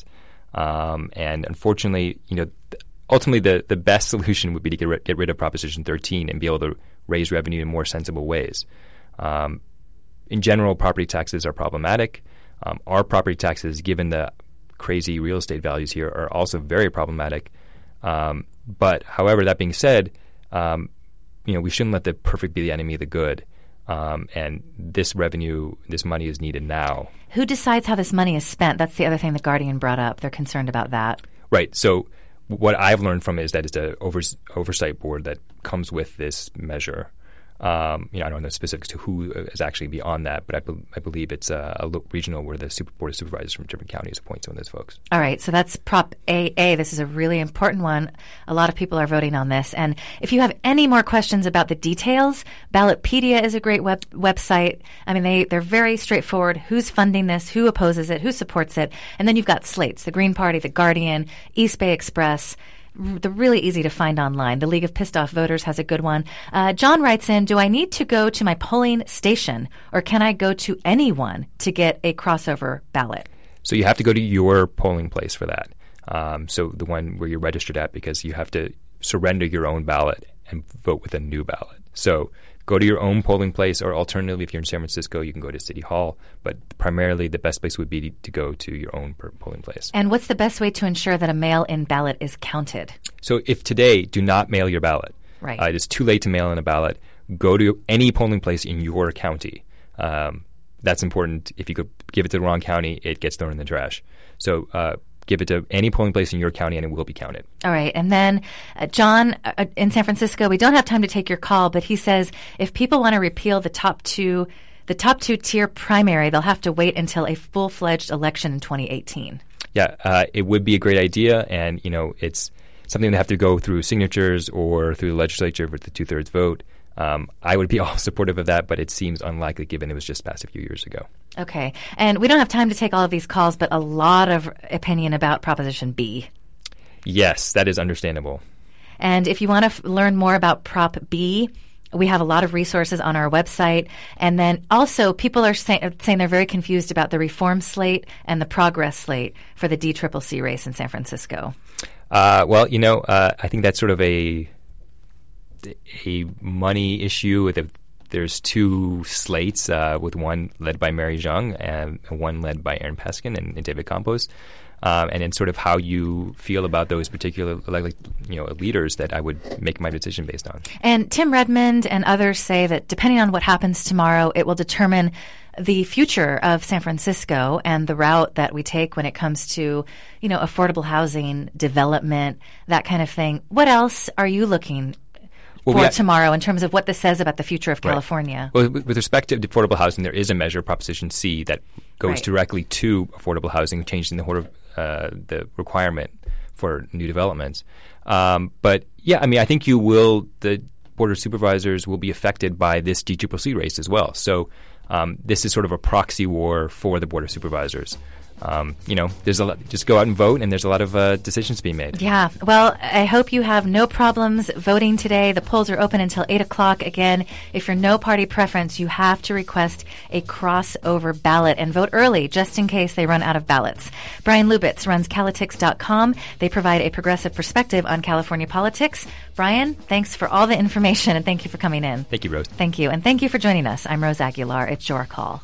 Um, and unfortunately, you know, th- ultimately the, the best solution would be to get, ri- get rid of Proposition thirteen and be able to raise revenue in more sensible ways. Um, in general, property taxes are problematic. Um, our property taxes, given the crazy real estate values here, are also very problematic. Um, but however, that being said, um, you know, we shouldn't let the perfect be the enemy of the good. Um, and this revenue, this money is needed now. Who decides how this money is spent? That's the other thing the Guardian brought up. They're concerned about that. Right. So what I've learned from it is that it's an overs- oversight board that comes with this measure. Um, you know, I don't know specifics to who is actually beyond that, but I, be- I believe it's a, a lo- regional where the super board of supervisors from different counties appoint some of those folks. All right, so that's Prop A A. This is a really important one. A lot of people are voting on this. And if you have any more questions about the details, Ballotpedia is a great web- website. I mean, they, they're very straightforward. Who's funding this? Who opposes it? Who supports it? And then you've got slates, the Green Party, the Guardian, East Bay Express. They're really easy to find online. The League of Pissed Off Voters has a good one. Uh, John writes in, do I need to go to my polling station or can I go to anyone to get a crossover ballot? So you have to go to your polling place for that. Um, so the one where you're registered at, because you have to surrender your own ballot and vote with a new ballot. So go to your own polling place, or alternatively, if you're in San Francisco, you can go to City Hall. But primarily, the best place would be to go to your own polling place. And what's the best way to ensure that a mail-in ballot is counted? So if today, do not mail your ballot. Right. Uh, it is too late to mail in a ballot. Go to any polling place in your county. Um, that's important. If you could give it to the wrong county, it gets thrown in the trash. So uh, give it to any polling place in your county and it will be counted. All right. And then, uh, John, uh, in San Francisco, we don't have time to take your call, but he says if people want to repeal the top two, the top two tier primary, they'll have to wait until a full-fledged election in twenty eighteen. Yeah, uh, it would be a great idea. And, you know, it's something they have to go through signatures or through the legislature with the two-thirds vote. Um, I would be all supportive of that, but it seems unlikely given it was just passed a few years ago. Okay. And we don't have time to take all of these calls, but a lot of opinion about Proposition B. Yes, that is understandable. And if you want to f- learn more about Prop B, we have a lot of resources on our website. And then also people are say- saying they're very confused about the reform slate and the progress slate for the D C C C race in San Francisco. Uh, well, you know, uh, I think that's sort of a a money issue. There's two slates, uh, with one led by Mary Zhang and one led by Aaron Peskin and, and David Campos. Um, and it's sort of how you feel about those particular like, you know, leaders that I would make my decision based on. And Tim Redmond and others say that depending on what happens tomorrow, it will determine the future of San Francisco and the route that we take when it comes to, you know, affordable housing, development, that kind of thing. What else are you looking Well, for ha- tomorrow in terms of what this says about the future of California? Right. Well, with respect to affordable housing, there is a measure, Proposition C, that goes right. directly to affordable housing, changing the uh, the requirement for new developments. Um, but, yeah, I mean, I think you will – the Board of Supervisors will be affected by this D C C C race as well. So um, this is sort of a proxy war for the Board of Supervisors. Um, you know, there's a lot, just go out and vote, and there's a lot of uh, decisions being made. Yeah. Well, I hope you have no problems voting today. The polls are open until eight o'clock. Again, if you're no party preference, you have to request a crossover ballot and vote early just in case they run out of ballots. Brian Lubitz runs Calitix dot com. They provide a progressive perspective on California politics. Brian, thanks for all the information, and thank you for coming in. Thank you, Rose. Thank you. And thank you for joining us. I'm Rose Aguilar. It's your call.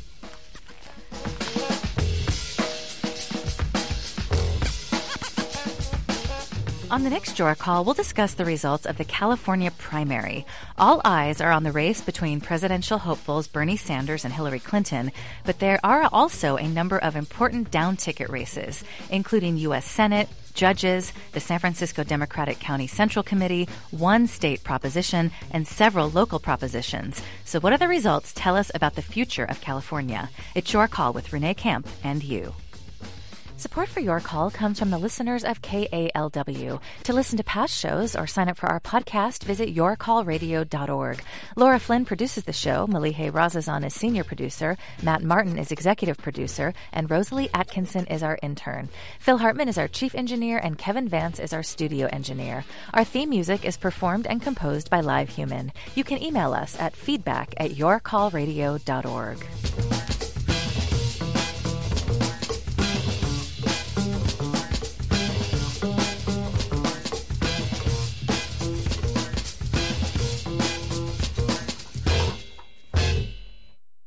On the next Your Call, we'll discuss the results of the California primary. All eyes are on the race between presidential hopefuls Bernie Sanders and Hillary Clinton, but there are also a number of important down-ticket races, including U S Senate, judges, the San Francisco Democratic County Central Committee, one state proposition, and several local propositions. So what do the results tell us about the future of California? It's Your Call with Renee Kemp and you. Support for Your Call comes from the listeners of K A L W. To listen to past shows or sign up for our podcast, visit your call radio dot org. Laura Flynn produces the show. Malihe Razazan is senior producer. Matt Martin is executive producer. And Rosalie Atkinson is our intern. Phil Hartman is our chief engineer. And Kevin Vance is our studio engineer. Our theme music is performed and composed by Live Human. You can email us at feedback at your call radio dot org.